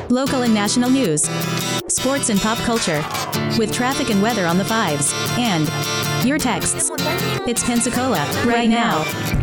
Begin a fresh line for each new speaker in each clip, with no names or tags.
Local and national news. Sports and pop culture. With traffic and weather on the fives. And your texts. It's Pensacola, right now.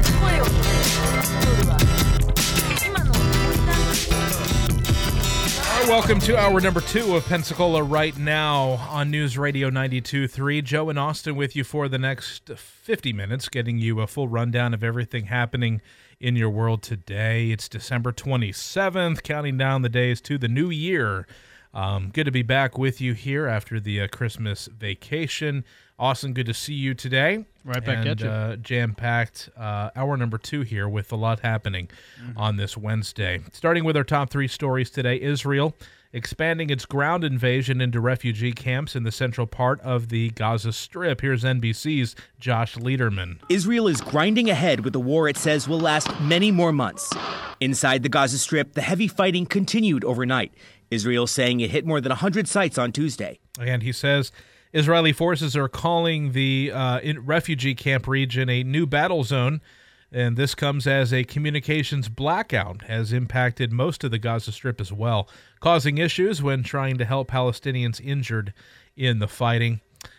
Welcome to hour number 2 of Pensacola Right Now on News Radio 92.3. Joe and Austin with you for the next 50 minutes, getting you a full rundown of everything happening in your world today. It's December 27th, counting down the days to the new year. Good to be back with you here after the Christmas vacation. Austin, good to see you today.
Right back at you.
Jam-packed hour number 2 here with a lot happening on this Wednesday. Starting with our top 3 stories today, Israel expanding its ground invasion into refugee camps in the central part of the Gaza Strip. Here's NBC's Josh Lederman.
Israel is grinding ahead with a war it says will last many more months. Inside the Gaza Strip, the heavy fighting continued overnight. Israel saying it hit more than 100 sites on Tuesday.
And he says Israeli forces are calling the refugee camp region a new battle zone, and this comes as a communications blackout has impacted most of the Gaza Strip as well, causing issues when trying to help Palestinians injured in the fighting.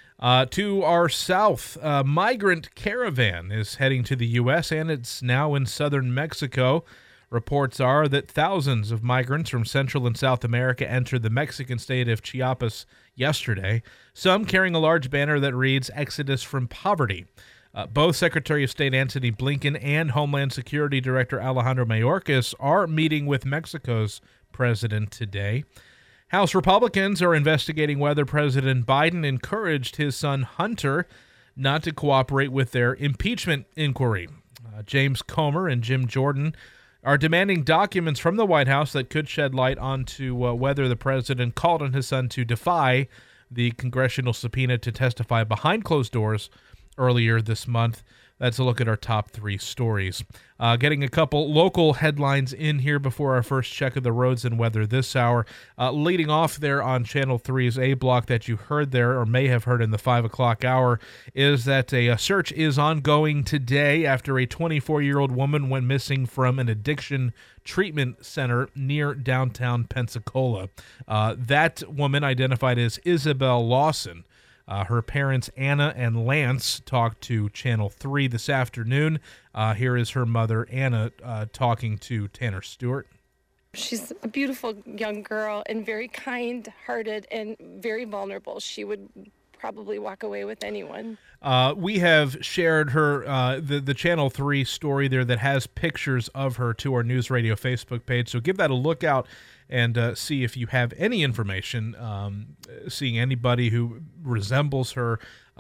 To our south, a migrant caravan is heading to the U.S., and it's now in southern Mexico. Reports are that thousands of migrants from Central and South America entered the Mexican state of Chiapas yesterday, some carrying a large banner that reads, "Exodus from Poverty." Both Secretary of State Antony Blinken and Homeland Security Director Alejandro Mayorkas are meeting with Mexico's president today. House Republicans are investigating whether President Biden encouraged his son Hunter not to cooperate with their impeachment inquiry. James Comer and Jim Jordan are demanding documents from the White House that could shed light onto whether the president called on his son to defy the congressional subpoena to testify behind closed doors earlier this month. That's a look at our top 3 stories. Getting a couple local headlines in here before our first check of the roads and weather this hour. Leading off there on Channel 3's A Block that you heard there, or may have heard in the 5 o'clock hour, is that a search is ongoing today after a 24-year-old woman went missing from an addiction treatment center near downtown Pensacola. That woman, identified as Isabel Lawson. Her parents, Anna and Lance, talked to Channel 3 this afternoon. Here is her mother, Anna, talking to Tanner Stewart.
She's a beautiful young girl and very kind-hearted and very vulnerable. She would probably walk away with anyone.
We have shared her the Channel 3 story there that has pictures of her to our News Radio Facebook page, so give that a look out and see if you have any information, seeing anybody who resembles her,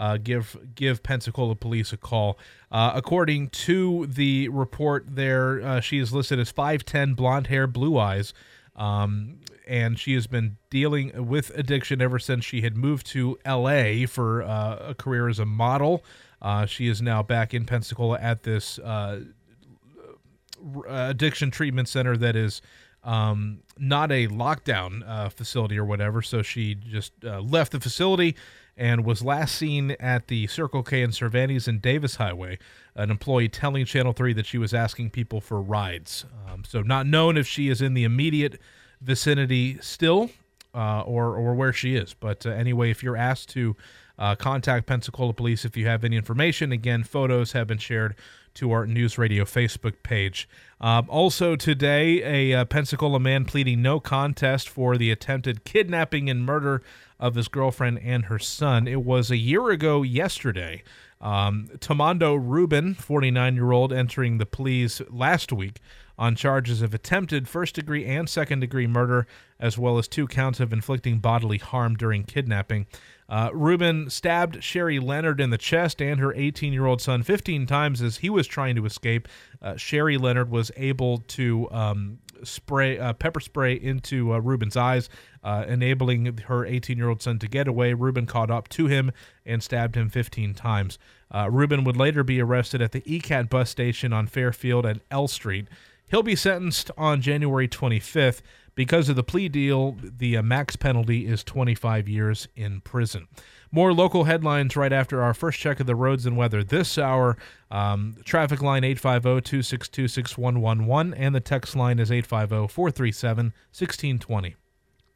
give Pensacola police a call. According to the report there, she is listed as 5'10", blonde hair, blue eyes, and she has been dealing with addiction ever since she had moved to L.A. for a career as a model. She is now back in Pensacola at this addiction treatment center that is not a lockdown facility or whatever, so she just left the facility and was last seen at the Circle K in Cervantes and Davis Highway, an employee telling Channel 3 that she was asking people for rides. So not known if she is in the immediate vicinity still or where she is. But anyway, if you're asked to contact Pensacola Police if you have any information, again, photos have been shared to our News Radio Facebook page. Also today, a Pensacola man pleading no contest for the attempted kidnapping and murder of his girlfriend and her son. It was a year ago yesterday. Tomando Rubin, 49-year-old, entering the pleas last week on charges of attempted first-degree and second-degree murder, as well as 2 counts of inflicting bodily harm during kidnapping. Rubin stabbed Sherry Leonard in the chest and her 18-year-old son 15 times as he was trying to escape. Sherry Leonard was able to pepper spray into Rubin's eyes, enabling her 18-year-old son to get away. Rubin caught up to him and stabbed him 15 times. Rubin would later be arrested at the ECAT bus station on Fairfield and L Street. He'll be sentenced on January 25th. Because of the plea deal, the max penalty is 25 years in prison. More local headlines right after our first check of the roads and weather this hour. Traffic line 850-262-6111, and the text line is 850-437-1620.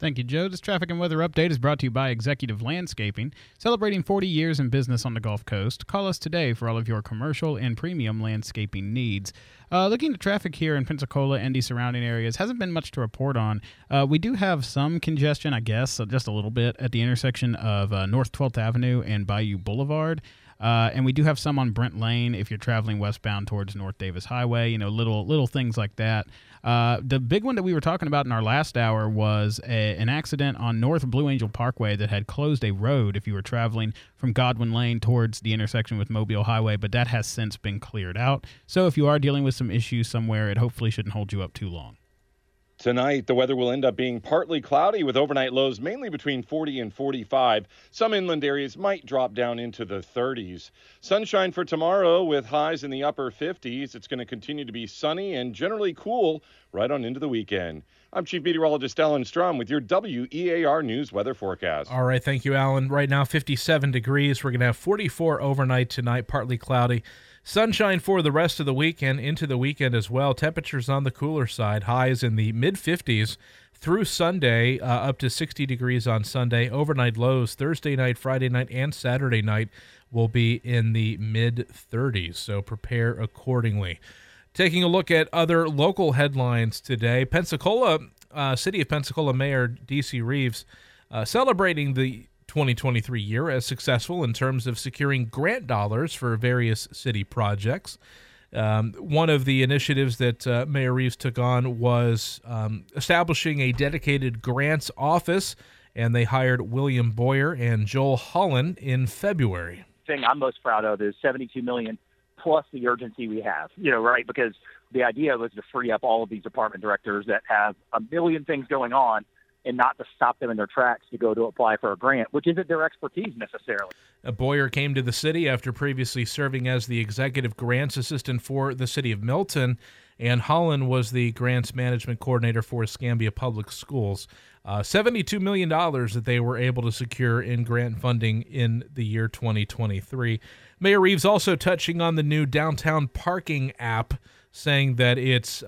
Thank you, Joe. This traffic and weather update is brought to you by Executive Landscaping, celebrating 40 years in business on the Gulf Coast. Call us today for all of your commercial and premium landscaping needs. Looking at traffic here in Pensacola and the surrounding areas, hasn't been much to report on. We do have some congestion, I guess, just a little bit at the intersection of North 12th Avenue and Bayou Boulevard. And we do have some on Brent Lane if you're traveling westbound towards North Davis Highway, little things like that. The big one that we were talking about in our last hour was an accident on North Blue Angel Parkway that had closed a road if you were traveling from Godwin Lane towards the intersection with Mobile Highway, but that has since been cleared out. So if you are dealing with some issues somewhere, it hopefully shouldn't hold you up too long.
Tonight, the weather will end up being partly cloudy with overnight lows mainly between 40 and 45. Some inland areas might drop down into the 30s. Sunshine for tomorrow with highs in the upper 50s. It's going to continue to be sunny and generally cool right on into the weekend. I'm Chief Meteorologist Alan Strum with your WEAR News weather forecast.
All right, thank you, Alan. Right now, 57 degrees. We're going to have 44 overnight tonight, partly cloudy. Sunshine for the rest of the week and into the weekend as well. Temperatures on the cooler side, highs in the mid-50s through Sunday, up to 60 degrees on Sunday. Overnight lows Thursday night, Friday night, and Saturday night will be in the mid-30s, so prepare accordingly. Taking a look at other local headlines today, Pensacola, City of Pensacola Mayor D.C. Reeves celebrating the 2023 year as successful in terms of securing grant dollars for various city projects. One of the initiatives that Mayor Reeves took on was establishing a dedicated grants office, and they hired William Boyer and Joel Holland in February.
The thing I'm most proud of is $72 million plus the urgency we have, right? Because the idea was to free up all of these department directors that have a million things going on and not to stop them in their tracks to go to apply for a grant, which isn't their expertise necessarily.
Boyer came to the city after previously serving as the executive grants assistant for the city of Milton, and Holland was the grants management coordinator for Escambia Public Schools. $72 million that they were able to secure in grant funding in the year 2023. Mayor Reeves also touching on the new downtown parking app, saying that it's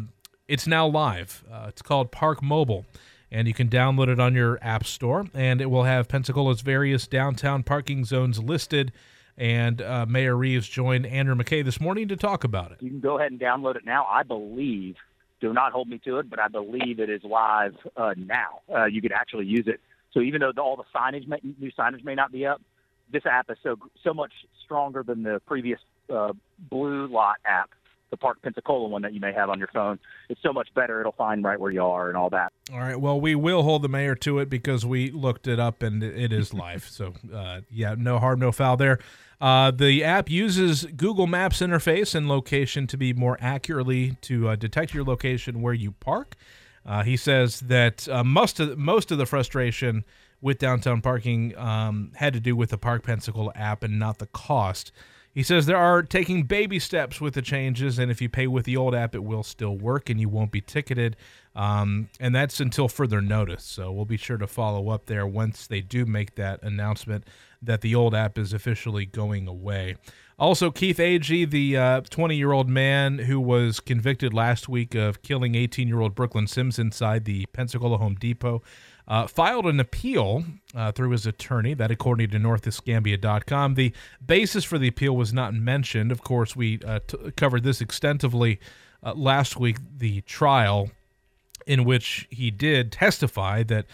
now live. It's called Park Mobile, and you can download it on your app store, and it will have Pensacola's various downtown parking zones listed. And Mayor Reeves joined Andrew McKay this morning to talk about it.
You can go ahead and download it now. I believe, do not hold me to it, but I believe it is live now. You could actually use it. So even though all the new signage may not be up, this app is so much stronger than the previous Blue Lot app, the Park Pensacola one that you may have on your phone. It's so much better. It'll find right where you are and all that.
All right. Well, we will hold the mayor to it because we looked it up and it is live. So, no harm, no foul there. The app uses Google Maps interface and location to be more accurately to detect your location where you park. He says that most of the frustration with downtown parking had to do with the Park Pensacola app and not the cost. He says they are taking baby steps with the changes, and if you pay with the old app, it will still work and you won't be ticketed. And that's until further notice. So we'll be sure to follow up there once they do make that announcement that the old app is officially going away. Also, Keith Agee, the 20-year-old man who was convicted last week of killing 18-year-old Brooklyn Sims inside the Pensacola Home Depot, filed an appeal through his attorney, that according to NorthEscambia.com. The basis for the appeal was not mentioned. Of course, we covered this extensively last week, the trial in which he did testify that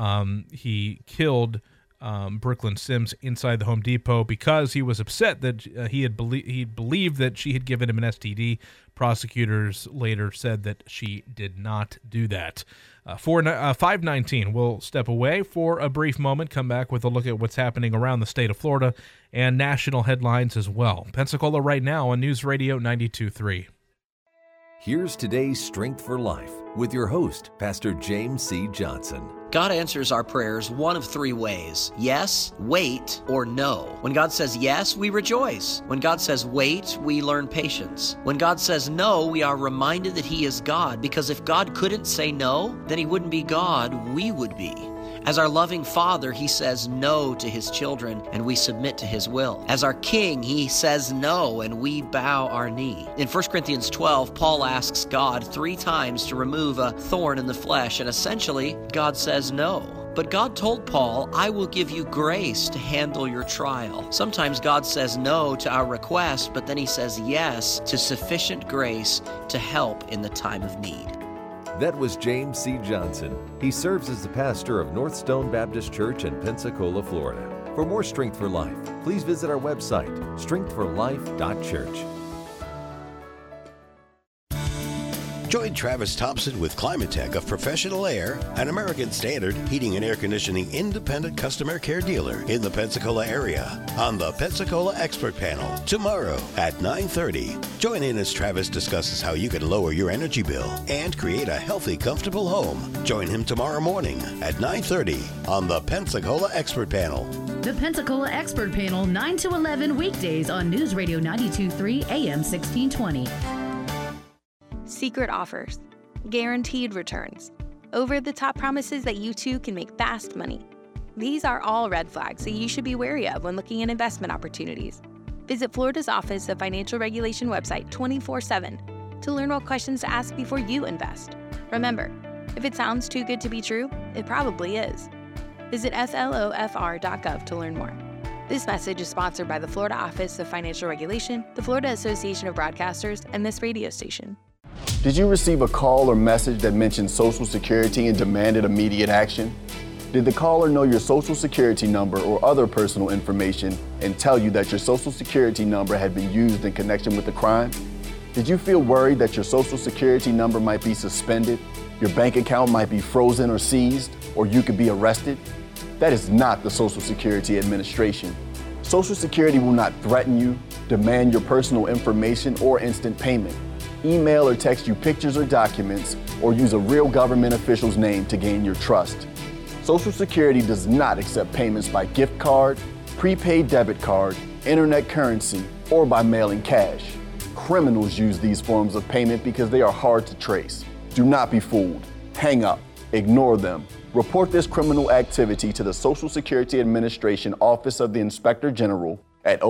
he killed Brooklyn Sims inside the Home Depot because he was upset that he believed that she had given him an STD. Prosecutors later said that she did not do that. 5:19, we'll step away for a brief moment, come back with a look at what's happening around the state of Florida and national headlines as well. Pensacola right now on News Radio 92.3.
Here's today's Strength for Life with your host, Pastor James C. Johnson.
God answers our prayers one of three ways: yes, wait, or no. When God says yes, we rejoice. When God says wait, we learn patience. When God says no, we are reminded that He is God, because if God couldn't say no, then He wouldn't be God, we would be. As our loving Father, he says no to his children, and we submit to his will. As our King, he says no, and we bow our knee. In 1 Corinthians 12, Paul asks God 3 times to remove a thorn in the flesh, and essentially, God says no. But God told Paul, I will give you grace to handle your trial. Sometimes God says no to our request, but then he says yes to sufficient grace to help in the time of need.
That was James C. Johnson. He serves as the pastor of North Stone Baptist Church in Pensacola, Florida. For more Strength for Life, please visit our website, strengthforlife.church.
Join Travis Thompson with Climatech of Professional Air, an American Standard heating and air conditioning independent customer care dealer in the Pensacola area, on the Pensacola Expert Panel tomorrow at 9:30. Join in as Travis discusses how you can lower your energy bill and create a healthy, comfortable home. Join him tomorrow morning at 9:30 on the Pensacola Expert Panel.
The Pensacola Expert Panel, 9 to 11 weekdays on News Radio 92.3 AM 1620.
Secret offers, guaranteed returns, over-the-top promises that you too can make fast money. These are all red flags that you should be wary of when looking at investment opportunities. Visit Florida's Office of Financial Regulation website 24/7 to learn what questions to ask before you invest. Remember, if it sounds too good to be true, it probably is. Visit slofr.gov to learn more. This message is sponsored by the Florida Office of Financial Regulation, the Florida Association of Broadcasters, and this radio station.
Did you receive a call or message that mentioned Social Security and demanded immediate action? Did the caller know your Social Security number or other personal information and tell you that your Social Security number had been used in connection with the crime? Did you feel worried that your Social Security number might be suspended, your bank account might be frozen or seized, or you could be arrested? That is not the Social Security Administration. Social Security will not threaten you, demand your personal information, or instant payment. Email or text you pictures or documents, or use a real government official's name to gain your trust. Social Security does not accept payments by gift card, prepaid debit card, internet currency, or by mailing cash. Criminals use these forms of payment because they are hard to trace. Do not be fooled. Hang up. Ignore them. Report this criminal activity to the Social Security Administration Office of the Inspector General at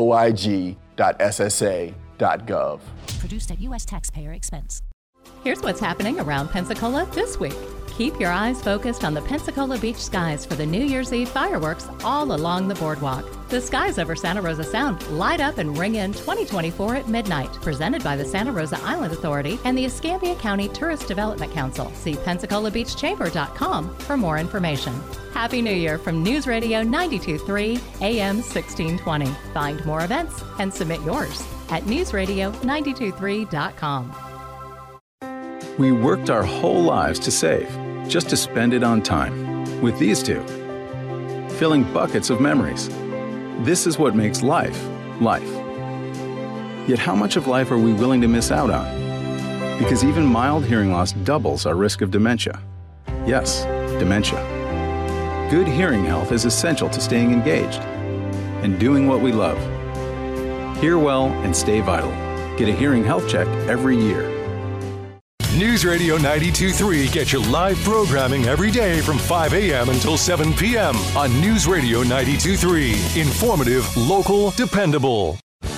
oig.ssa.gov.
Produced at U.S. taxpayer expense. Here's what's happening around Pensacola this week. Keep your eyes focused on the Pensacola beach skies for the New Year's Eve fireworks all along the boardwalk. The skies over Santa Rosa Sound light up and ring in 2024 at midnight. Presented by the Santa Rosa Island Authority and the Escambia County Tourist Development Council. See PensacolaBeachChamber.com for more information. Happy New Year from News Radio 92.3 AM 1620. Find more events and submit yours at newsradio923.com.
We worked our whole lives to save, just to spend it on time. With these two, filling buckets of memories. This is what makes life, life. Yet how much of life are we willing to miss out on? Because even mild hearing loss doubles our risk of dementia. Yes, dementia. Good hearing health is essential to staying engaged and doing what we love. Hear well and stay vital. Get a hearing health check every year.
News Radio 92.3 gets your live programming every day from 5 a.m. until 7 p.m. on News Radio 92.3. Informative, local, dependable.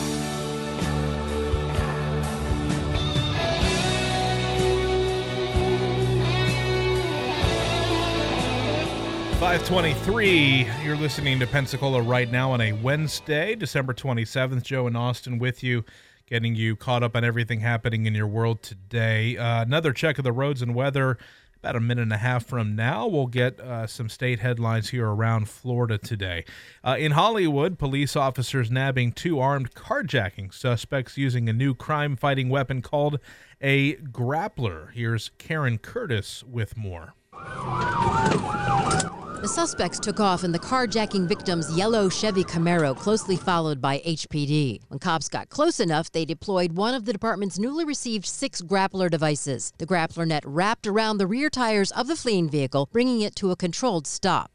.23, you're listening to Pensacola right now on a Wednesday, December 27th. Joe and Austin with you, getting you caught up on everything happening in your world today. Another check of the roads and weather about a minute and a half from now. We'll get some state headlines here around Florida today. In Hollywood, police officers nabbing 2 armed carjacking suspects using a new crime-fighting weapon called a grappler. Here's Karen Curtis with more.
The suspects took off in the carjacking victim's yellow Chevy Camaro, closely followed by HPD. When cops got close enough, they deployed one of the department's newly received 6 grappler devices. The grappler net wrapped around the rear tires of the fleeing vehicle, bringing it to a controlled stop.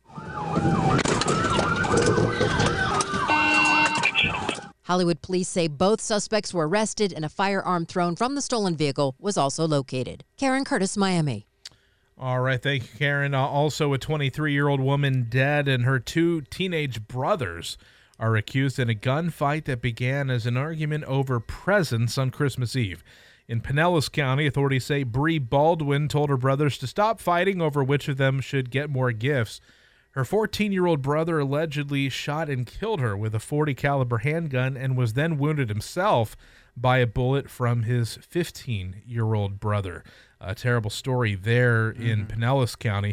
Hollywood police say both suspects were arrested and a firearm thrown from the stolen vehicle was also located. Karen Curtis, Miami.
All right, thank you, Karen. Also, a 23-year-old woman dead and her 2 teenage brothers are accused in a gunfight that began as an argument over presents on Christmas Eve. In Pinellas County, authorities say Bree Baldwin told her brothers to stop fighting over which of them should get more gifts. Her 14-year-old brother allegedly shot and killed her with a .40 caliber handgun and was then wounded himself by a bullet from his 15-year-old brother. A terrible story there in Pinellas County.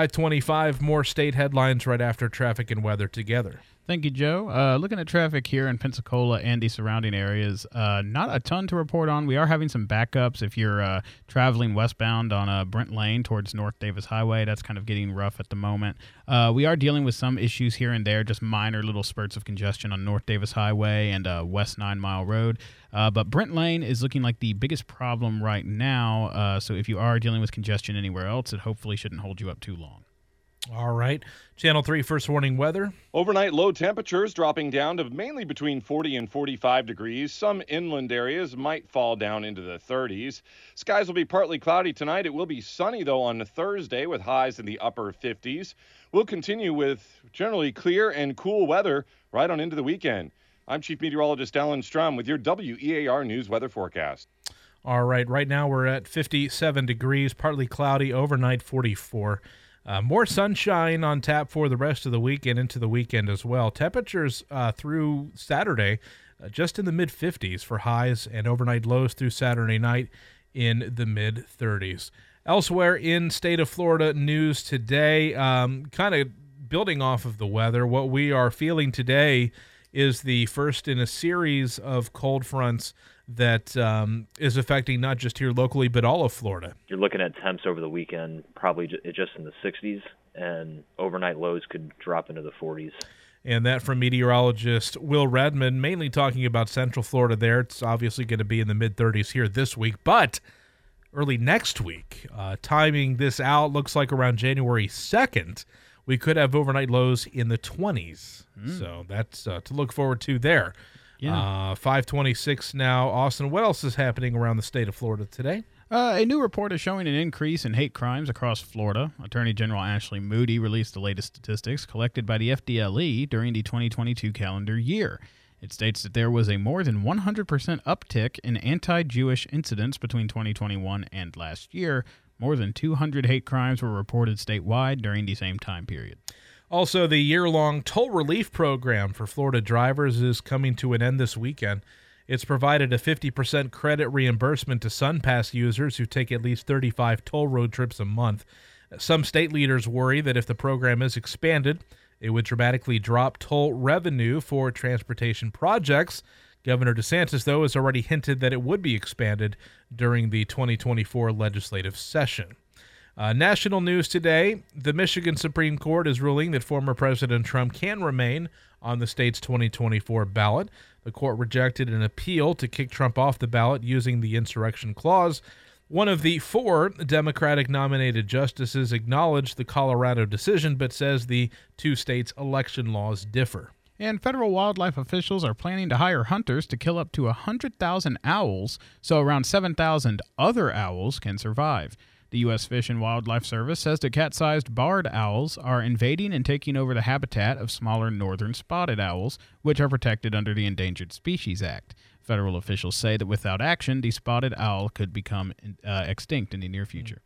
5:25, more state headlines right after traffic and weather together.
Thank you, Joe. Looking at traffic here in Pensacola and the surrounding areas, not a ton to report on. We are having some backups if you're traveling westbound on Brent Lane towards North Davis Highway. That's kind of getting rough at the moment. We are dealing with some issues here and there, just minor little spurts of congestion on North Davis Highway and West 9 Mile Road. But Brent Lane is looking like the biggest problem right now. So if you are dealing with congestion anywhere else, it hopefully shouldn't hold you up too long.
All right. Channel 3 first warning weather.
Overnight low temperatures dropping down to mainly between 40 and 45 degrees. Some inland areas might fall down into the 30s. Skies will be partly cloudy tonight. It will be sunny, though, on Thursday with highs in the upper 50s. We'll continue with generally clear and cool weather right on into the weekend. I'm Chief Meteorologist Alan Strum with your WEAR News weather forecast.
All right. Right now we're at 57 degrees, partly cloudy, overnight 44. More sunshine on tap for the rest of the weekend into the weekend as well. Temperatures through Saturday just in the mid-50s for highs and overnight lows through Saturday night in the mid-30s. Elsewhere in state of Florida news today, kind of building off of the weather, what we are feeling today is the first in a series of cold fronts that is affecting not just here locally, but all of Florida.
You're looking at temps over the weekend, probably just in the 60s, and overnight lows could drop into the 40s.
And that from meteorologist Will Redmond, mainly talking about Central Florida there. It's obviously going to be in the mid-30s here this week, but early next week, timing this out, looks like around January 2nd, we could have overnight lows in the 20s. So that's to look forward to there.
Yeah.
5:26 now. Austin, what else is happening around the state of Florida today?
A new report is showing an increase in hate crimes across Florida. Attorney General Ashley Moody released the latest statistics collected by the FDLE during the 2022 calendar year. It states that there was a more than 100% uptick in anti-Jewish incidents between 2021 and last year. More than 200 hate crimes were reported statewide during the same time period.
Also, the year-long toll relief program for Florida drivers is coming to an end this weekend. It's provided a 50% credit reimbursement to SunPass users who take at least 35 toll road trips a month. Some state leaders worry that if the program is expanded, it would dramatically drop toll revenue for transportation projects. Governor DeSantis, though, has already hinted that it would be expanded during the 2024 legislative session. National news today, the Michigan Supreme Court is ruling that former President Trump can remain on the state's 2024 ballot. The court rejected an appeal to kick Trump off the ballot using the insurrection clause. One of the 4 Democratic-nominated justices acknowledged the Colorado decision, but says the 2 states' election laws differ.
And federal wildlife officials are planning to hire hunters to kill up to 100,000 owls, so around 7,000 other owls can survive. The U.S. Fish and Wildlife Service says that cat-sized barred owls are invading and taking over the habitat of smaller northern spotted owls, which are protected under the Endangered Species Act. Federal officials say that without action, the spotted owl could become extinct in the near future.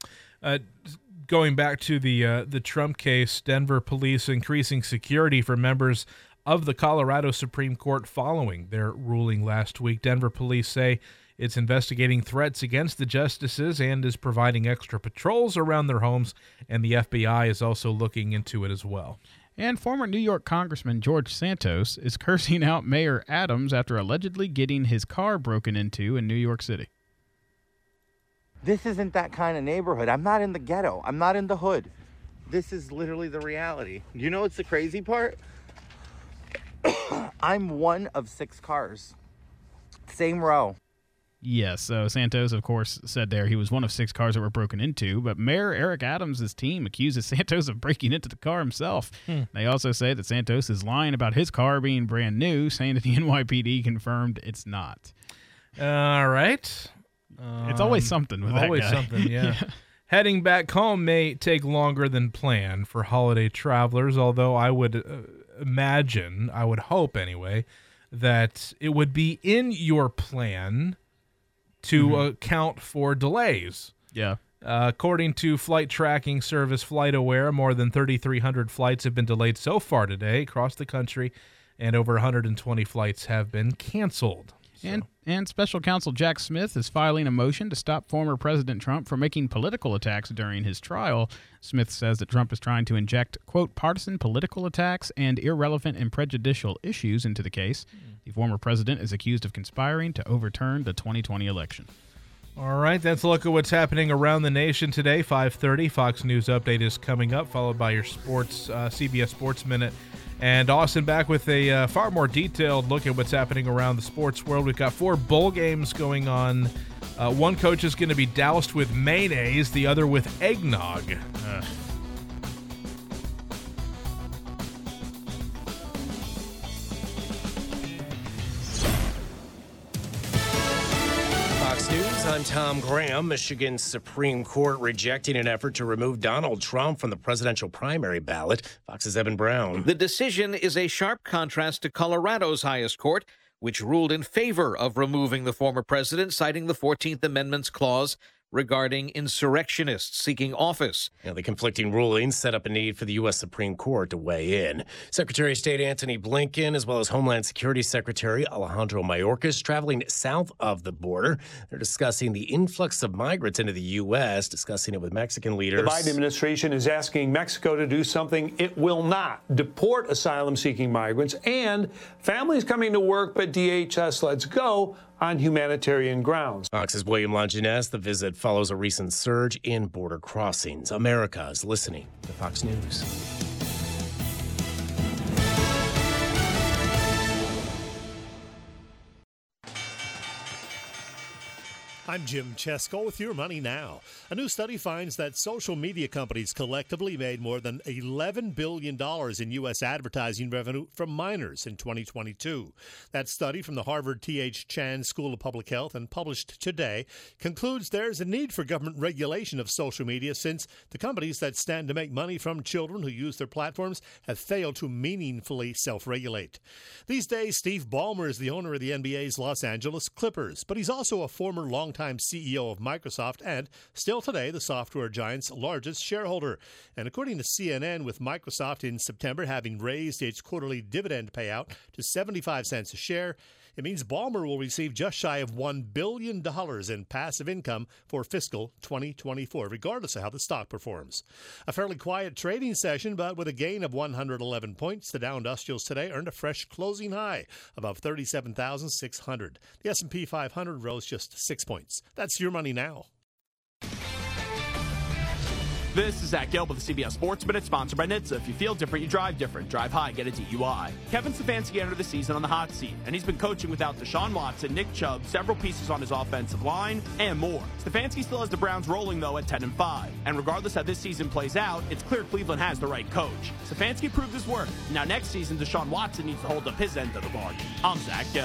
Going back to the Trump case, Denver police increasing security for members of the Colorado Supreme Court following their ruling last week. Denver police say it's investigating threats against the justices and is providing extra patrols around their homes, and the FBI is also looking into it as well.
And former New York Congressman George Santos is cursing out Mayor Adams after allegedly getting his car broken into in New York City.
This isn't that kind of neighborhood. I'm not in the ghetto. I'm not in the hood. This is literally the reality. You know what's the crazy part? I'm one of 6 cars. Same row.
Yes, so Santos, of course, said there he was one of 6 cars that were broken into, but Mayor Eric Adams' team accuses Santos of breaking into the car himself. They also say that Santos is lying about his car being brand new, saying that the NYPD confirmed it's not.
All right.
It's always something with that guy.
Always something, yeah. Heading back home may take longer than planned for holiday travelers, although I would imagine, I would hope anyway, that it would be in your plan to account for delays.
Yeah.
According to flight tracking service FlightAware, more than 3,300 flights have been delayed so far today across the country, and over 120 flights have been canceled.
And special counsel Jack Smith is filing a motion to stop former President Trump from making political attacks during his trial. Smith says that Trump is trying to inject, quote, partisan political attacks and irrelevant and prejudicial issues into the case. The former president is accused of conspiring to overturn the 2020 election.
All right, that's a look at what's happening around the nation today. 5:30, Fox News Update is coming up, followed by your sports CBS Sports Minute. And Austin back with a far more detailed look at what's happening around the sports world. We've got 4 bowl games going on. One coach is going to be doused with mayonnaise, the other with eggnog.
Fox News, I'm Tom Graham. Michigan's Supreme Court rejecting an effort to remove Donald Trump from the presidential primary ballot. Fox's Evan Brown.
The decision is a sharp contrast to Colorado's highest court, which ruled in favor of removing the former president, citing the 14th Amendment's clause regarding insurrectionists seeking office.
Now, the conflicting rulings set up a need for the U.S. Supreme Court to weigh in. Secretary of State Antony Blinken, as well as Homeland Security Secretary Alejandro Mayorkas, traveling south of the border. They're discussing the influx of migrants into the U.S., discussing it with Mexican leaders.
The Biden administration is asking Mexico to do something it will not: deport asylum-seeking migrants and families coming to work, but DHS lets go on humanitarian grounds.
Fox's William Longinus. The visit follows a recent surge in border crossings. America is listening to Fox News.
I'm Jim Chesko with Your Money Now. A new study finds that social media companies collectively made more than $11 billion in U.S. advertising revenue from minors in 2022. That study from the Harvard T.H. Chan School of Public Health and published today concludes there's a need for government regulation of social media since the companies that stand to make money from children who use their platforms have failed to meaningfully self-regulate. These days, Steve Ballmer is the owner of the NBA's Los Angeles Clippers, but he's also a former longtime CEO of Microsoft and still today the software giant's largest shareholder. And according to CNN, with Microsoft in September having raised its quarterly dividend payout to 75 cents a share, it means Ballmer will receive just shy of $1 billion in passive income for fiscal 2024, regardless of how the stock performs. A fairly quiet trading session, but with a gain of 111 points, the Dow Industrials today earned a fresh closing high above 37,600. The S&P 500 rose just 6 points. That's Your Money Now.
This is Zach Gill with the CBS Sports Minute, sponsored by NHTSA. If you feel different, you drive different. Drive high, get a DUI. Kevin Stefanski entered the season on the hot seat, and he's been coaching without Deshaun Watson, Nick Chubb, several pieces on his offensive line, and more. Stefanski still has the Browns rolling, though, at 10-5. And regardless how this season plays out, it's clear Cleveland has the right coach. Stefanski proved his worth. Now next season, Deshaun Watson needs to hold up his end of the bargain. I'm Zach Gill.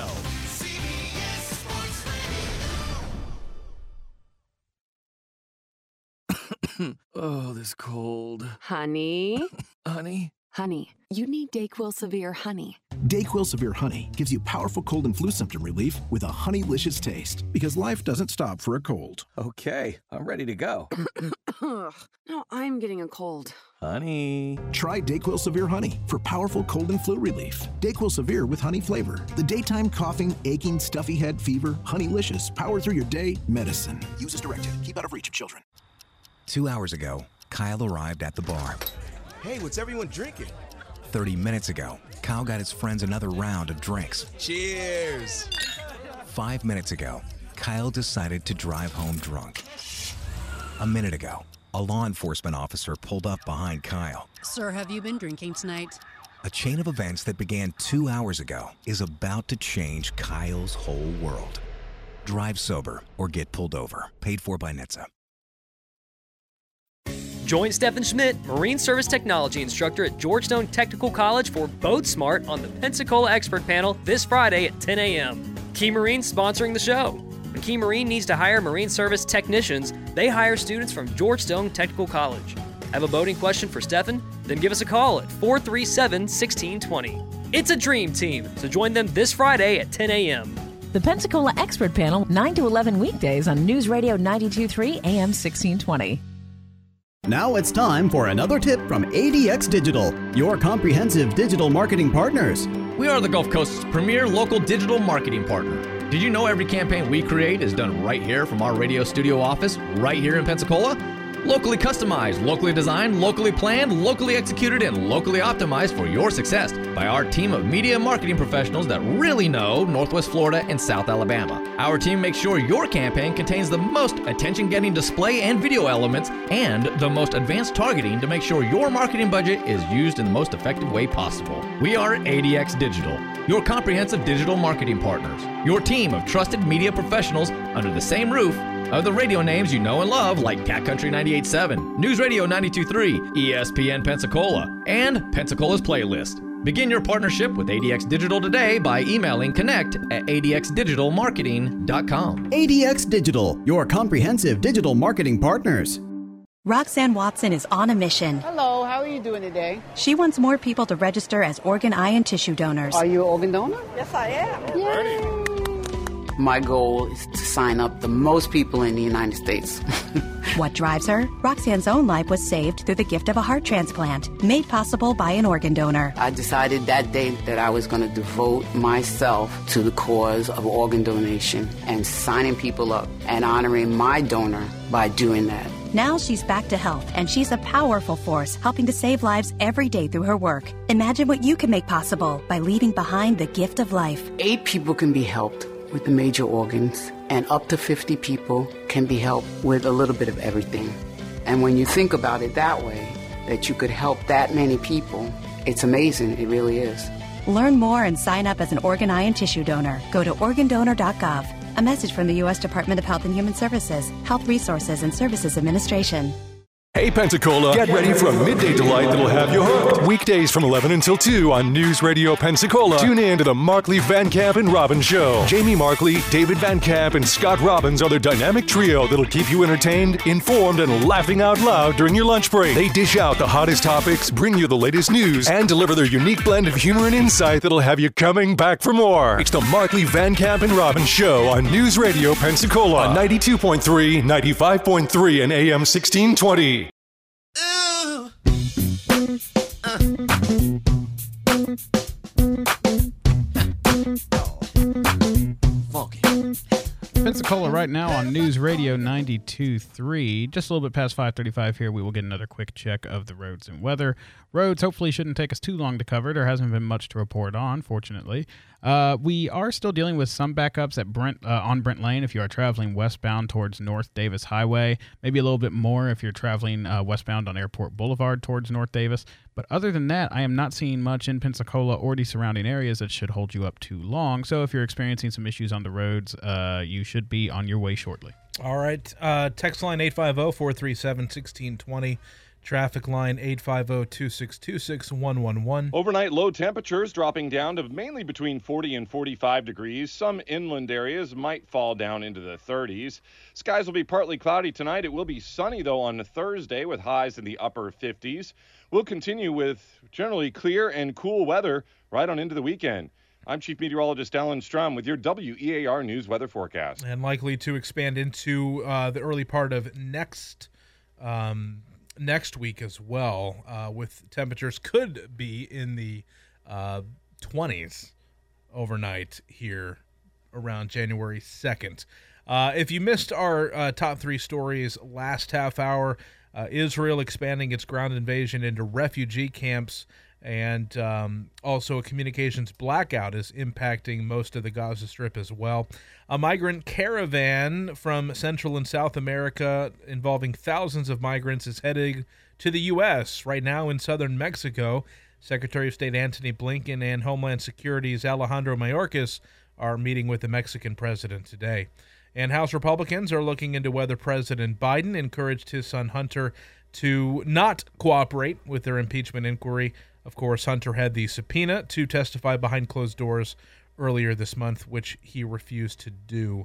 Oh, this cold.
Honey?
Honey?
Honey, you need DayQuil Severe Honey.
DayQuil Severe Honey gives you powerful cold and flu symptom relief with a honeylicious taste, because life doesn't stop for a cold.
Okay, I'm ready to go.
Now I'm getting a cold.
Honey.
Try DayQuil Severe Honey for powerful cold and flu relief. DayQuil Severe with honey flavor. The daytime coughing, aching, stuffy head, fever, honeylicious, power through your day medicine. Use as directed. Keep out of reach of children.
2 hours ago, Kyle arrived at the bar.
Hey, what's everyone drinking?
30 minutes ago, Kyle got his friends another round of drinks.
Cheers!
5 minutes ago, Kyle decided to drive home drunk. A minute ago, a law enforcement officer pulled up behind Kyle.
Sir, have you been drinking tonight?
A chain of events that began 2 hours ago is about to change Kyle's whole world. Drive sober or get pulled over. Paid for by NHTSA.
Join Stephen Schmidt, Marine Service Technology Instructor at Georgetown Technical College for Boat Smart on the Pensacola Expert Panel this Friday at 10 a.m. Key Marine sponsoring the show. McKee Marine needs to hire marine service technicians. They hire students from Georgetown Technical College. Have a boating question for Stefan? Then give us a call at 437-1620. It's a dream team, so join them this Friday at 10 a.m.
The Pensacola Expert Panel, 9 to 11 weekdays on News Radio 92.3 AM 1620.
Now it's time for another tip from ADX Digital, your comprehensive digital marketing partners.
We are the Gulf Coast's premier local digital marketing partner. Did you know every campaign we create is done right here from our radio studio office, right here in Pensacola? Locally customized, locally designed, locally planned, locally executed, and locally optimized for your success by our team of media marketing professionals that really know Northwest Florida and South Alabama. Our team makes sure your campaign contains the most attention-getting display and video elements and the most advanced targeting to make sure your marketing budget is used in the most effective way possible. We are ADX Digital, your comprehensive digital marketing partners, your team of trusted media professionals under the same roof of the radio names you know and love like Cat Country 98.7, News Radio 92.3, ESPN Pensacola, and Pensacola's Playlist. Begin your partnership with ADX Digital today by emailing connect@adxdigitalmarketing.com.
ADX Digital, your comprehensive digital marketing partners.
Roxanne Watson is on a mission.
Hello, how are you doing today?
She wants more people to register as organ, eye, and tissue donors.
Are you an organ donor? Yes, I am. Yay.
My goal is to sign up the most people in the United States.
What drives her? Roxanne's own life was saved through the gift of a heart transplant, made possible by an organ donor.
I decided that day that I was going to devote myself to the cause of organ donation and signing people up and honoring my donor by doing that.
Now she's back to health, and she's a powerful force helping to save lives every day through her work. Imagine what you can make possible by leaving behind the gift of life.
8 people can be helped with the major organs, and up to 50 people can be helped with a little bit of everything. And when you think about it that way, that you could help that many people, it's amazing. It really is.
Learn more and sign up as an organ, eye, and tissue donor. Go to organdonor.gov. A message from the U.S. Department of Health and Human Services, Health Resources and Services Administration.
Hey Pensacola, get ready for a midday delight that'll have you hooked. Weekdays from 11 until 2 on News Radio Pensacola. Tune in to the Markley, Van Camp, and Robbins Show. Jamie Markley, David Van Camp, and Scott Robbins are the dynamic trio that'll keep you entertained, informed, and laughing out loud during your lunch break. They dish out the hottest topics, bring you the latest news, and deliver their unique blend of humor and insight that'll have you coming back for more. It's the Markley, Van Camp, and Robbins Show on News Radio Pensacola on 92.3, 95.3, and AM 1620.
Pensacola right now on News Radio 92.3. Just a little bit past 5:35 here. We will get another quick check of the roads and weather. Roads hopefully shouldn't take us too long to cover. There hasn't been much to report on, fortunately. We are still dealing with some backups at on Brent Lane if you are traveling westbound towards North Davis Highway. Maybe a little bit more if you're traveling westbound on Airport Boulevard towards North Davis. But other than that, I am not seeing much in Pensacola or the surrounding areas that should hold you up too long. So if you're experiencing some issues on the roads, you should be on your way shortly.
All right. Text line 850-437-1620. Traffic line 850-262-6111.
Overnight low temperatures dropping down to mainly between 40 and 45 degrees. Some inland areas might fall down into the 30s. Skies will be partly cloudy tonight. It will be sunny, though, on Thursday with highs in the upper 50s. We'll continue with generally clear and cool weather right on into the weekend. I'm Chief Meteorologist Alan Strum with your WEAR News weather forecast.
And likely to expand into the early part of next week as well, with temperatures could be in the 20s overnight here around January 2nd. If you missed our top 3 stories last half hour, Israel expanding its ground invasion into refugee camps, and also a communications blackout is impacting most of the Gaza Strip as well. A migrant caravan from Central and South America involving thousands of migrants is heading to the U.S. right now in southern Mexico. Secretary of State Antony Blinken and Homeland Security's Alejandro Mayorkas are meeting with the Mexican president today. And House Republicans are looking into whether President Biden encouraged his son Hunter to not cooperate with their impeachment inquiry. Of course, Hunter had the subpoena to testify behind closed doors earlier this month, which he refused to do.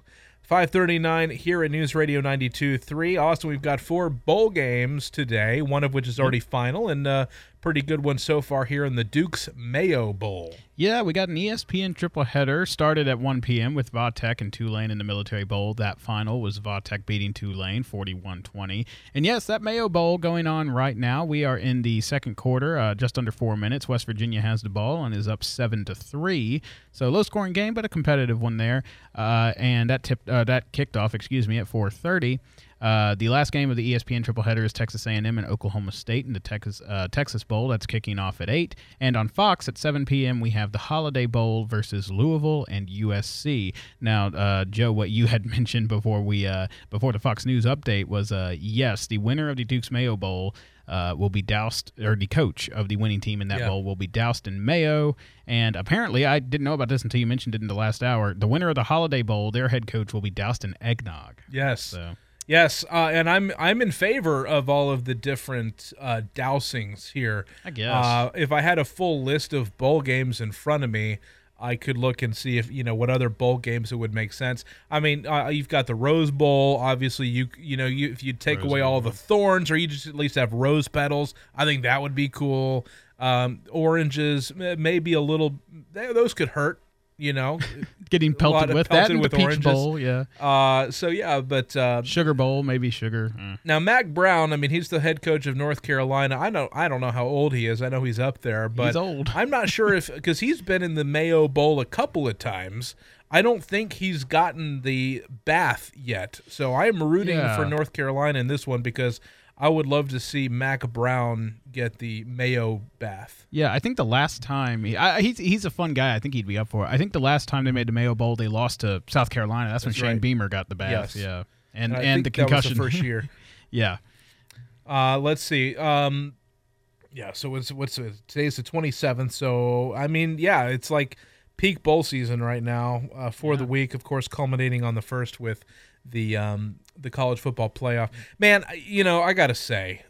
5:39 here at News Radio 92.3. Austin, we've got 4 bowl games today, one of which is already final, and a pretty good one so far here in the Duke's Mayo Bowl.
Yeah, we got an ESPN triple header. Started at 1 p.m. with Vautech and Tulane in the Military Bowl. That final was Vautech beating Tulane 41-20. And yes, that Mayo Bowl going on right now. We are in the second quarter, just under 4 minutes. West Virginia has the ball and is up 7-3. So low-scoring game, but a competitive one there. And that kicked off, at 4:30. The last game of the ESPN tripleheader is Texas A&M and Oklahoma State in the Texas Bowl. That's kicking off at 8. And on Fox at 7 p.m., we have the Holiday Bowl versus Louisville and USC. Now, Joe, what you had mentioned before the Fox News update was, yes, the winner of the Duke's Mayo Bowl will be doused, or the coach of the winning team in that bowl will be doused in mayo. And apparently, I didn't know about this until you mentioned it in the last hour, the winner of the Holiday Bowl, their head coach will be doused in eggnog.
Yes.
So.
Yes, and I'm in favor of all of the different dousings here.
I guess.
If I had a full list of bowl games in front of me, I could look and see if what other bowl games it would make sense. I mean, you've got the Rose Bowl. Obviously, if you take away all the thorns, or you just at least have rose petals, I think that would be cool. Oranges, maybe a little. Those could hurt.
Getting pelted with that in the Peach
oranges.
Bowl, yeah.
But
Sugar Bowl, maybe sugar.
Now Mack Brown, I mean, he's the head coach of North Carolina. I don't know how old he is. I know he's up there, but
he's old.
I'm not sure because he's been in the Mayo Bowl a couple of times. I don't think he's gotten the bath yet. So I am rooting for North Carolina in this one because I would love to see Mack Brown get the Mayo bath.
Yeah, I think the last time he's a fun guy. I think he'd be up for it. I think the last time they made the Mayo Bowl, they lost to South Carolina. That's when Shane Beamer got the bath.
Yes.
Yeah,
and
the concussion.
That was the first year.
Yeah.
Let's see. So today's the 27th. So I mean, yeah, it's like peak bowl season right now for the week. Of course, culminating on the 1st with the college football playoff. Man, I gotta say,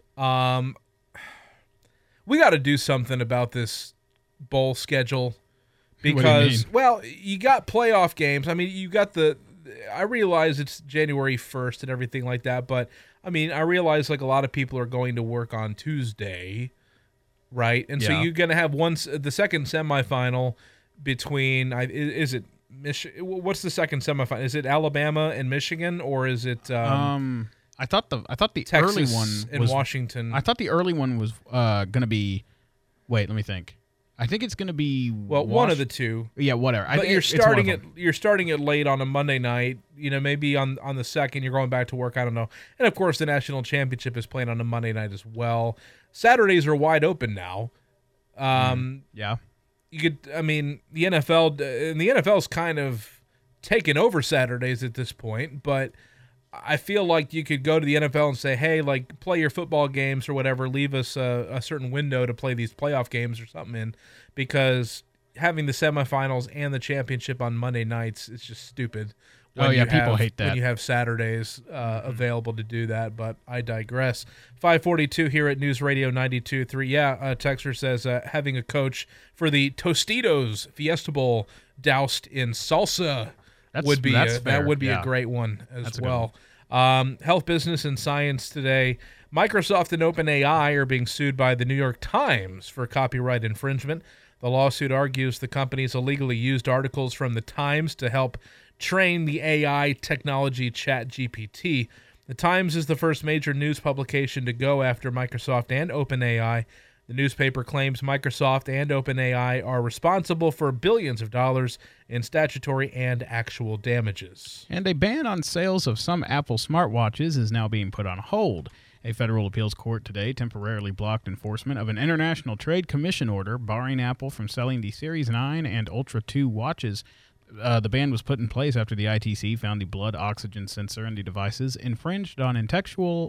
we got to do something about this bowl schedule because, you got playoff games. I mean, you got I realize it's January 1st and everything like that, but I mean, I realize like a lot of people are going to work on Tuesday, right? And so you're going to have the second semifinal between, is it what's the second semifinal? Is it Alabama and Michigan, or is it
I thought the
Texas
early one
and Washington.
I thought the early one was going to be. Wait, let me think. I think it's going to be
one of the two.
Yeah, whatever.
But you're starting it late on a Monday night. Maybe on the second you're going back to work. I don't know. And of course, the national championship is playing on a Monday night as well. Saturdays are wide open now.
Yeah.
You could. I mean, the NFL's kind of taken over Saturdays at this point, but I feel like you could go to the NFL and say, hey, like, play your football games or whatever, leave us a certain window to play these playoff games or something in, because having the semifinals and the championship on Monday nights is just stupid.
People hate that.
When you have Saturdays available to do that, but I digress. 5:42 here at News Radio 92.3. Yeah, Texter says having a coach for the Tostitos Fiesta Bowl doused in salsa would be a great one as well. Health, business, and science today. Microsoft and OpenAI are being sued by the New York Times for copyright infringement. The lawsuit argues the companies illegally used articles from the Times to help train the AI technology ChatGPT. The Times is the first major news publication to go after Microsoft and OpenAI. The newspaper claims Microsoft and OpenAI are responsible for billions of dollars in statutory and actual damages.
And a ban on sales of some Apple smartwatches is now being put on hold. A federal appeals court today temporarily blocked enforcement of an International Trade Commission order barring Apple from selling the Series 9 and Ultra 2 watches. The ban was put in place after the ITC found the blood oxygen sensor in the devices infringed on intellectual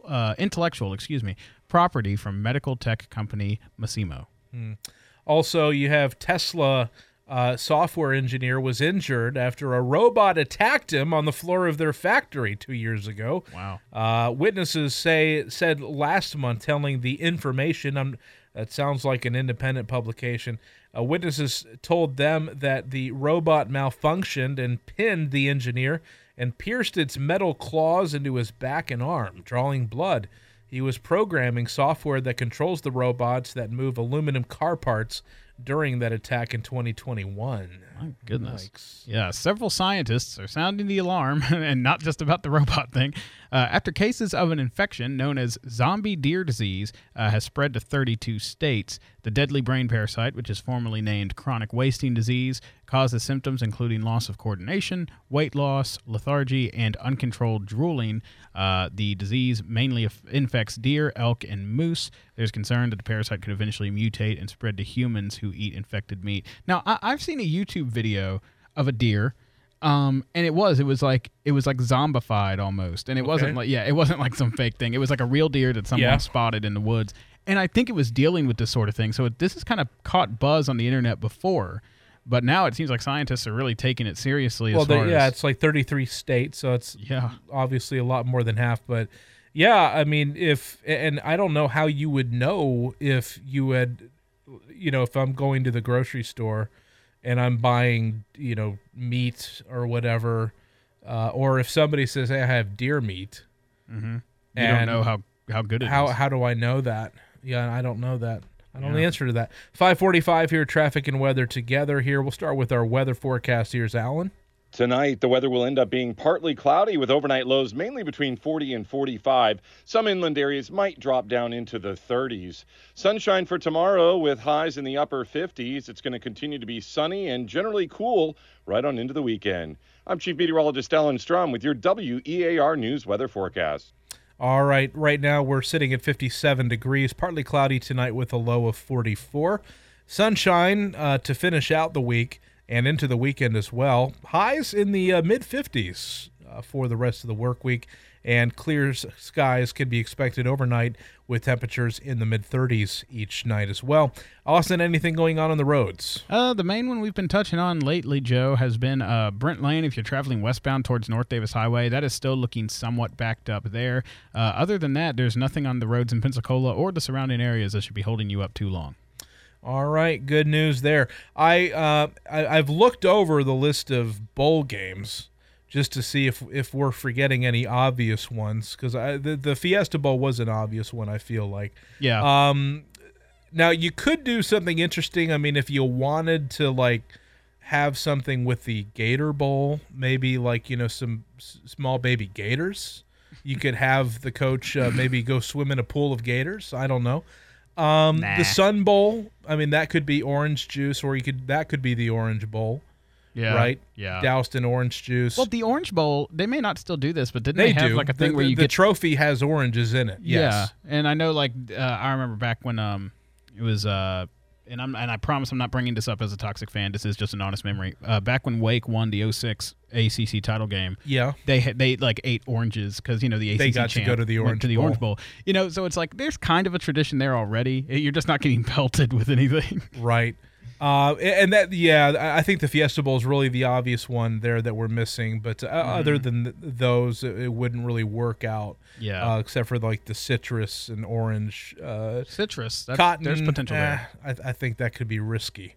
property from medical tech company Masimo.
Also, you have Tesla software engineer was injured after a robot attacked him on the floor of their factory 2 years ago.
Wow.
Witnesses said last month, telling The Information, that sounds like an independent publication, witnesses told them that the robot malfunctioned and pinned the engineer and pierced its metal claws into his back and arm, drawing blood. He was programming software that controls the robots that move aluminum car parts during that attack in 2021.
My goodness.
Yikes.
Yeah, several scientists are sounding the alarm, and not just about the robot thing, after cases of an infection known as zombie deer disease has spread to 32 states. The deadly brain parasite, which is formally named chronic wasting disease, causes symptoms including loss of coordination, weight loss, lethargy, and uncontrolled drooling. The disease mainly infects deer, elk, and moose. There's concern that the parasite could eventually mutate and spread to humans who eat infected meat. Now, I've seen a YouTube video of a deer, and it was like zombified almost, and it wasn't like some fake thing. It was like a real deer that someone spotted in the woods, and I think it was dealing with this sort of thing. So this has kind of caught buzz on the internet before, but now it seems like scientists are really taking it seriously.
It's like 33 states, so it's obviously a lot more than half, but. Yeah, I mean, and I don't know how you would know if you had, if I'm going to the grocery store and I'm buying, meat or whatever, or if somebody says, hey, I have deer meat.
Mm-hmm. You don't know how good it is.
How do I know that? Yeah, I don't know that. I don't know the answer to that. 5:45 here, traffic and weather together here. We'll start with our weather forecast. Here's Alan.
Tonight, the weather will end up being partly cloudy with overnight lows mainly between 40 and 45. Some inland areas might drop down into the 30s. Sunshine for tomorrow with highs in the upper 50s. It's going to continue to be sunny and generally cool right on into the weekend. I'm Chief Meteorologist Alan Strom with your WEAR News weather forecast.
All right, right now we're sitting at 57 degrees, partly cloudy tonight with a low of 44. Sunshine to finish out the week. And into the weekend as well. Highs in the mid-50s for the rest of the work week, and clear skies can be expected overnight with temperatures in the mid-30s each night as well. Austin, anything going on the roads?
The main one we've been touching on lately, Joe, has been Brent Lane. If you're traveling westbound towards North Davis Highway, that is still looking somewhat backed up there. Other than that, there's nothing on the roads in Pensacola or the surrounding areas that should be holding you up too long.
All right, good news there. I've looked over the list of bowl games just to see if we're forgetting any obvious ones, because the Fiesta Bowl was an obvious one, I feel like.
Yeah.
Now, you could do something interesting. I mean, if you wanted to, have something with the Gator Bowl, maybe, some small baby gators. You could have the coach maybe go swim in a pool of gators. I don't know. The Sun Bowl, I mean, that could be orange juice, or that could be the Orange Bowl.
Yeah.
Right?
Yeah.
Doused in orange juice.
Well, the Orange Bowl, they may not still do this, but didn't they have
do.
A thing where you
the trophy has oranges in it. Yes.
Yeah. And I know I remember back when it was and I promise I'm not bringing this up as a toxic fan. This is just an honest memory. Back when Wake won the 06 ACC title game, they ate oranges because the ACC
they got to go to the
Orange Bowl. So it's like there's kind of a tradition there already. You're just not getting pelted with anything,
right? And that, I think the Fiesta Bowl is really the obvious one there that we're missing. But other than those, it wouldn't really work out.
Yeah.
Except for the citrus and orange.
Citrus.
Cotton.
There's potential there.
I think that could be risky.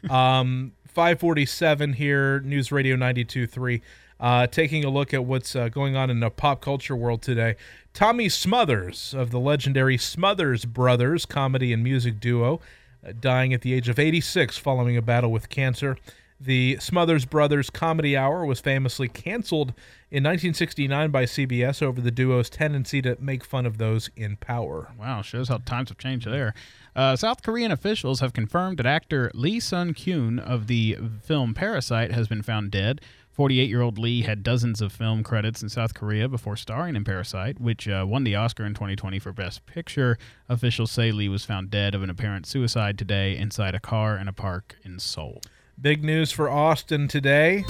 5:47 here, News Radio 92.3. Taking a look at what's going on in the pop culture world today. Tommy Smothers of the legendary Smothers Brothers comedy and music duo, dying at the age of 86 following a battle with cancer. The Smothers Brothers Comedy Hour was famously canceled in 1969 by CBS over the duo's tendency to make fun of those in power.
Wow, shows how times have changed there. South Korean officials have confirmed that actor Lee Sun-kyun of the film Parasite has been found dead. 48-year-old Lee had dozens of film credits in South Korea before starring in Parasite, which won the Oscar in 2020 for Best Picture. Officials say Lee was found dead of an apparent suicide today inside a car in a park in Seoul.
Big news for Austin today.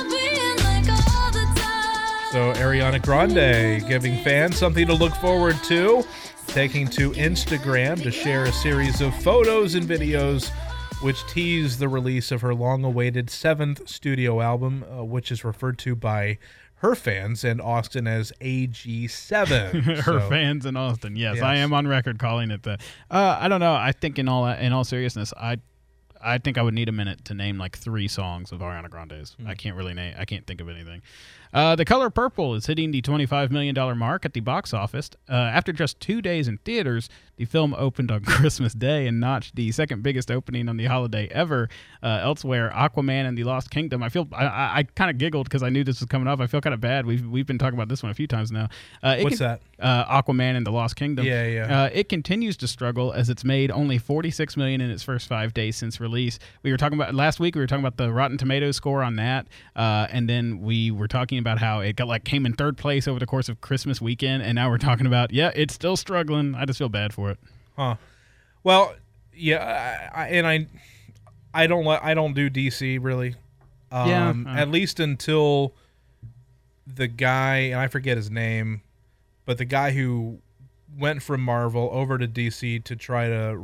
So Ariana Grande giving fans something to look forward to, taking to Instagram to share a series of photos and videos which tease the release of her long-awaited 7th studio album, which is referred to by her fans and Austin as AG7.
Her fans in Austin, yes. I am on record calling it that. I don't know. I think in all seriousness, I think I would need a minute to name 3 songs of Ariana Grande's. I can't think of anything. The Color Purple is hitting the $25 million mark at the box office. After just 2 days in theaters, the film opened on Christmas Day and notched the second biggest opening on the holiday ever. Elsewhere, Aquaman and the Lost Kingdom. I kind of giggled because I knew this was coming up. I feel kind of bad. We've been talking about this one a few times now.
What's that?
Aquaman and the Lost Kingdom.
Yeah.
It continues to struggle as it's made only $46 million in its first 5 days since release. We were talking about last week. We were talking about the Rotten Tomatoes score on that, and then we were talking about how it came in third place over the course of Christmas weekend, and now we're talking about it's still struggling. I just feel bad for it.
Huh. Well, yeah, I don't do DC really. At least until the guy, and I forget his name, but the guy who went from Marvel over to DC to try to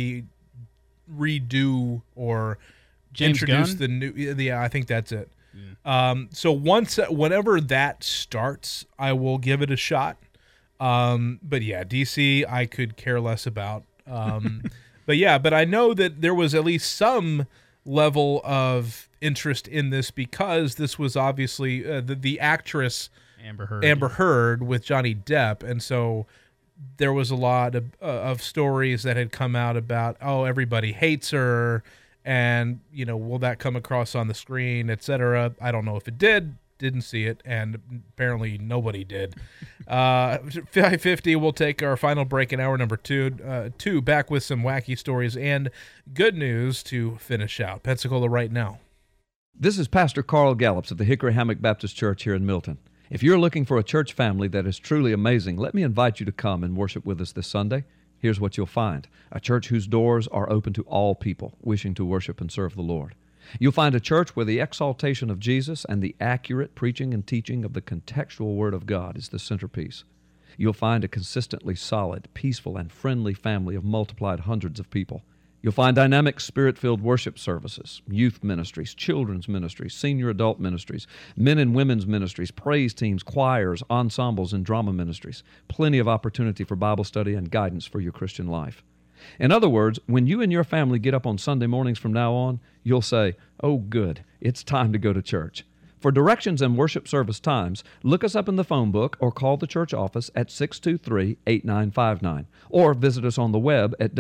redo or
James
introduce
Gunn?
the new. Yeah, I think that's it. So whenever that starts, I will give it a shot. But yeah, DC I could care less about. But I know that there was at least some level of interest in this because this was obviously the actress Amber Heard with Johnny Depp, and so there was a lot of stories that had come out about everybody hates her. And, will that come across on the screen, etc.? I don't know if it did. Didn't see it, and apparently nobody did. 5:50, we'll take our final break in hour number two, back with some wacky stories and good news to finish out. Pensacola right now.
This is Pastor Carl Gallups of the Hickory Hammock Baptist Church here in Milton. If you're looking for a church family that is truly amazing, let me invite you to come and worship with us this Sunday. Here's what you'll find: a church whose doors are open to all people wishing to worship and serve the Lord. You'll find a church where the exaltation of Jesus and the accurate preaching and teaching of the contextual Word of God is the centerpiece. You'll find a consistently solid, peaceful, and friendly family of multiplied hundreds of people. You'll find dynamic, Spirit-filled worship services, youth ministries, children's ministries, senior adult ministries, men and women's ministries, praise teams, choirs, ensembles, and drama ministries. Plenty of opportunity for Bible study and guidance for your Christian life. In other words, when you and your family get up on Sunday mornings from now on, you'll say, "Oh, good, it's time to go to church." For directions and worship service times, look us up in the phone book or call the church office at 623-8959, or visit us on the web at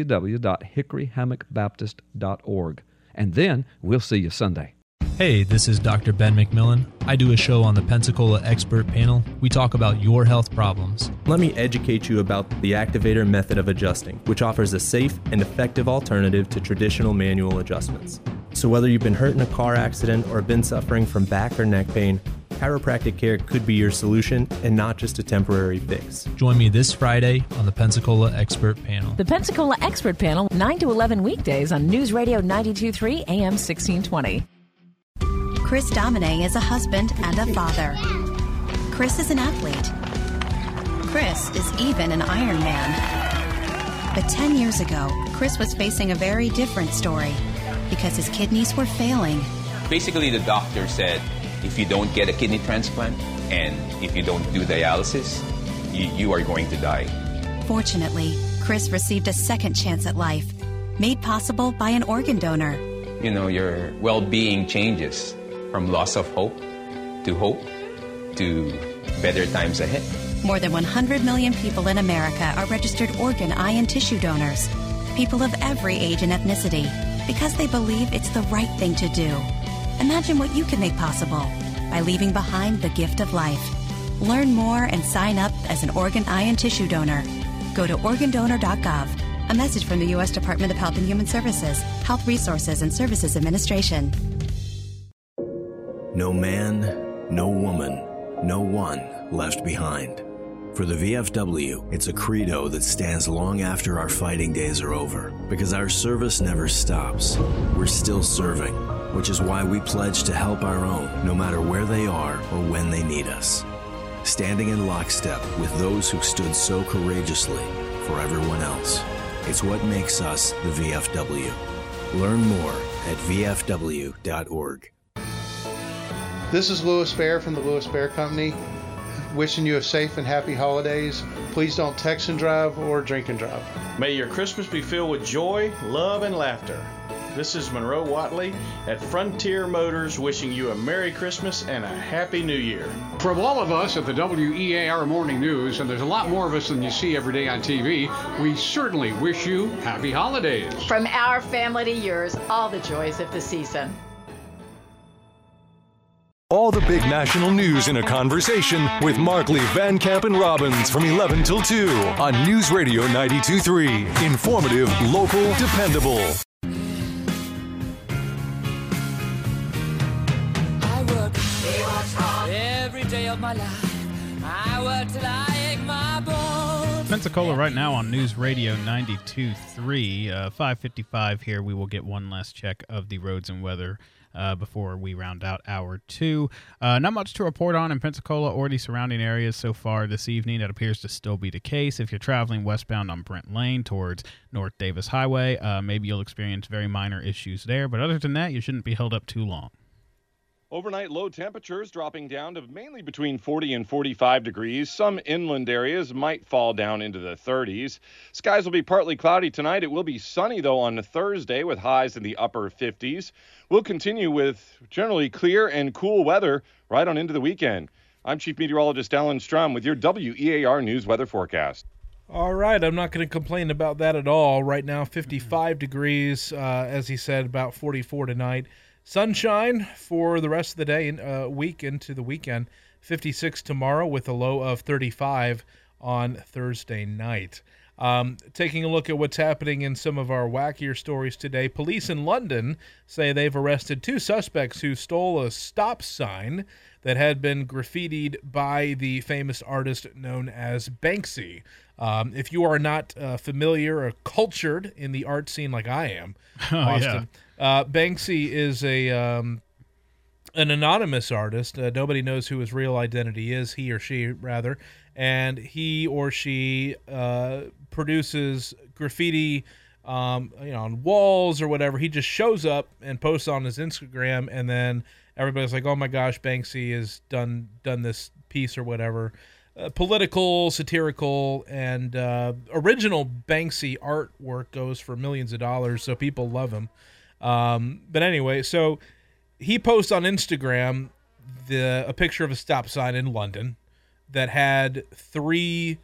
www.hickoryhammockbaptist.org. And then we'll see you Sunday.
Hey, this is Dr. Ben McMillan. I do a show on the Pensacola Expert Panel. We talk about your health problems.
Let me educate you about the Activator method of adjusting, which offers a safe and effective alternative to traditional manual adjustments. So whether you've been hurt in a car accident or been suffering from back or neck pain, chiropractic care could be your solution and not just a temporary fix.
Join me this Friday on the Pensacola Expert Panel.
The Pensacola Expert Panel, 9 to 11 weekdays on News Radio 92.3 AM 1620.
Chris Domine is a husband and a father. Chris is an athlete. Chris is even an Ironman. But 10 years ago, Chris was facing a very different story because his kidneys were failing.
Basically, the doctor said, if you don't get a kidney transplant and if you don't do dialysis, you are going to die.
Fortunately, Chris received a second chance at life, made possible by an organ donor.
Your well-being changes from loss of hope to better times ahead.
More than 100 million people in America are registered organ, eye, and tissue donors. People of every age and ethnicity, because they believe it's the right thing to do. Imagine what you can make possible by leaving behind the gift of life. Learn more and sign up as an organ, eye, and tissue donor. Go to organdonor.gov. A message from the U.S. Department of Health and Human Services, Health Resources and Services Administration.
No man, no woman, no one left behind. For the VFW, it's a credo that stands long after our fighting days are over, because our service never stops. We're still serving, which is why we pledge to help our own, no matter where they are or when they need us. Standing in lockstep with those who stood so courageously for everyone else. It's what makes us the VFW. Learn more at vfw.org.
This is Louis Bear from the Louis Bear Company. Wishing you a safe and happy holidays. Please don't text and drive or drink and drive.
May your Christmas be filled with joy, love, and laughter. This is Monroe Watley at Frontier Motors wishing you a Merry Christmas and a Happy New Year.
From all of us at the WEAR Morning News, and there's a lot more of us than you see every day on TV, we certainly wish you happy holidays. From our family to yours, all the joys of the season.
All the big national news in a conversation with Markley, Van Camp, and Robbins from 11 till 2 on News Radio 92.3. Informative, local, dependable.
I work every day of my life. I work till I ache my bones.
Pensacola right now on News Radio 92.3. 5:55 here. We will get one last check of the roads and weather before we round out hour 2. Not much to report on in Pensacola or the surrounding areas so far this evening. That appears to still be the case. If you're traveling westbound on Brent Lane towards North Davis Highway, maybe you'll experience very minor issues there. But other than that, you shouldn't be held up too long.
Overnight low temperatures dropping down to mainly between 40 and 45 degrees. Some inland areas might fall down into the 30s. Skies will be partly cloudy tonight. It will be sunny, though, on Thursday with highs in the upper 50s. We'll continue with generally clear and cool weather right on into the weekend. I'm Chief Meteorologist Alan Strum with your WEAR News weather forecast.
All right, I'm not going to complain about that at all. Right now, 55 degrees, as he said, about 44 tonight. Sunshine for the rest of the day, week into the weekend. 56 tomorrow with a low of 35 on Thursday night. Taking a look at what's happening in some of our wackier stories today. Police in London say they've arrested 2 suspects who stole a stop sign that had been graffitied by the famous artist known as Banksy. If you are not familiar or cultured in the art scene like I am, Austin, Banksy is an anonymous artist. Nobody knows who his real identity is, he or she, rather. And he or she produces graffiti on walls or whatever. He just shows up and posts on his Instagram, and then everybody's like, oh my gosh, Banksy has done this piece or whatever. Political, satirical, and original Banksy artwork goes for millions of dollars, so people love him. But anyway, so he posts on Instagram a picture of a stop sign in London that had 3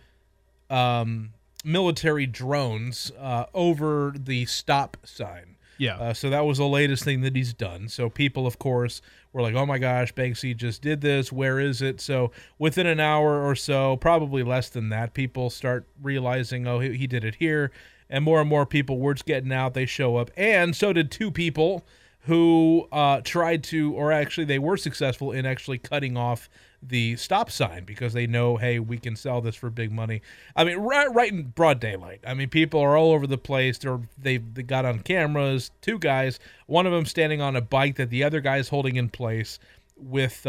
military drones over the stop sign.
Yeah.
So that was the latest thing that he's done. So people, of course, were like, oh my gosh, Banksy just did this. Where is it? So within an hour or so, probably less than that, people start realizing, oh, he did it here. And more people, word's getting out, they show up. And so did 2 people who tried to, or actually they were successful in actually cutting off the stop sign because they know, hey, we can sell this for big money. I mean, right in broad daylight. I mean, people are all over the place. They got on cameras, 2 guys, one of them standing on a bike that the other guy is holding in place with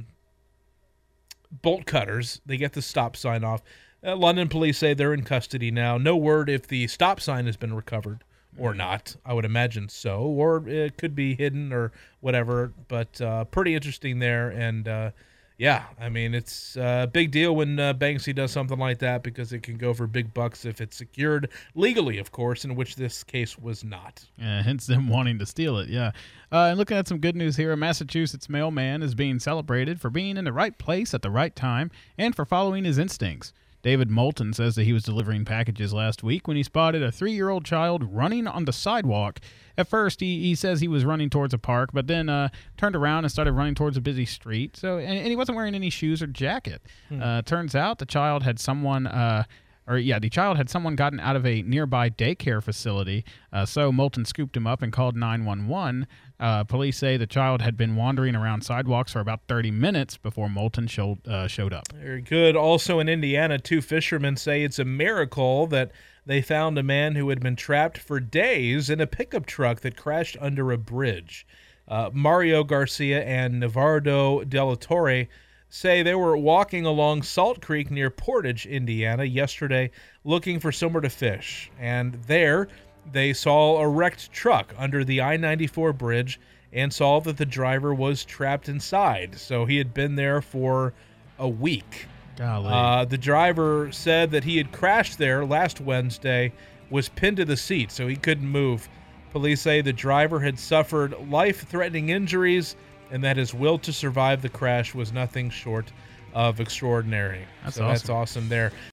bolt cutters. They get the stop sign off. London police say they're in custody now. No word if the stop sign has been recovered or not. I would imagine so, or it could be hidden or whatever. But pretty interesting there. And yeah, I mean, it's a big deal when Banksy does something like that because it can go for big bucks if it's secured legally, of course, in which this case was not.
Hence them wanting to steal it, yeah. And looking at some good news here, a Massachusetts mailman is being celebrated for being in the right place at the right time and for following his instincts. David Moulton says that he was delivering packages last week when he spotted a 3-year-old child running on the sidewalk. At first, he says he was running towards a park, but then turned around and started running towards a busy street. So, and he wasn't wearing any shoes or jacket. Turns out the child had someone gotten out of a nearby daycare facility. So Moulton scooped him up and called 911. Police say the child had been wandering around sidewalks for about 30 minutes before Moulton showed up.
Very good. Also in Indiana, 2 fishermen say it's a miracle that they found a man who had been trapped for days in a pickup truck that crashed under a bridge. Mario Garcia and Navardo De La Torre say they were walking along Salt Creek near Portage, Indiana, yesterday looking for somewhere to fish. And there they saw a wrecked truck under the I-94 bridge and saw that the driver was trapped inside. So he had been there for a week.
Golly.
The driver said that he had crashed there last Wednesday, was pinned to the seat, so he couldn't move. Police say the driver had suffered life-threatening injuries and that his will to survive the crash was nothing short of extraordinary.
That's
That's awesome there.